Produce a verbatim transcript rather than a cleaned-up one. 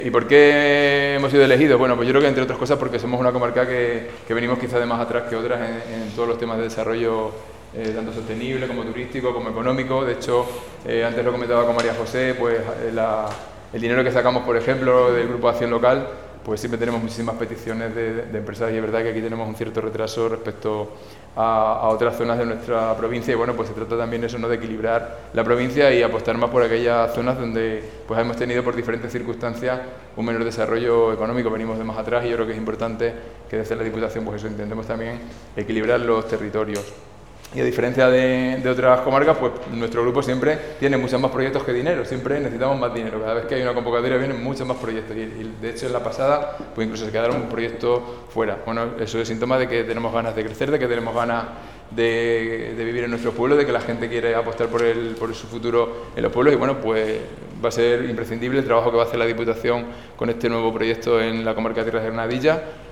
¿Y por qué hemos sido elegidos? Bueno, pues yo creo que entre otras cosas porque somos una comarca que, que venimos quizá de más atrás que otras en, en todos los temas de desarrollo, eh, tanto sostenible como turístico, como económico. De hecho, eh, antes lo comentaba con María José, pues eh, la, el dinero que sacamos, por ejemplo, del Grupo de Acción Local, pues siempre tenemos muchísimas peticiones de, de empresas y es verdad que aquí tenemos un cierto retraso respecto a, a otras zonas de nuestra provincia y bueno, pues se trata también eso, ¿no?, de equilibrar la provincia y apostar más por aquellas zonas donde pues hemos tenido por diferentes circunstancias un menor desarrollo económico, venimos de más atrás y yo creo que es importante que desde la Diputación pues eso intentemos también equilibrar los territorios. Y a diferencia de, de otras comarcas, pues nuestro grupo siempre tiene muchos más proyectos que dinero, siempre necesitamos más dinero. Cada vez que hay una convocatoria vienen muchos más proyectos y, y de hecho en la pasada pues incluso se quedaron un proyecto fuera. Bueno, eso es síntoma de que tenemos ganas de crecer, de que tenemos ganas de, de vivir en nuestro pueblo, de que la gente quiere apostar por, el, por su futuro en los pueblos y bueno, pues va a ser imprescindible el trabajo que va a hacer la Diputación con este nuevo proyecto en la comarca de Tierras de Granadilla.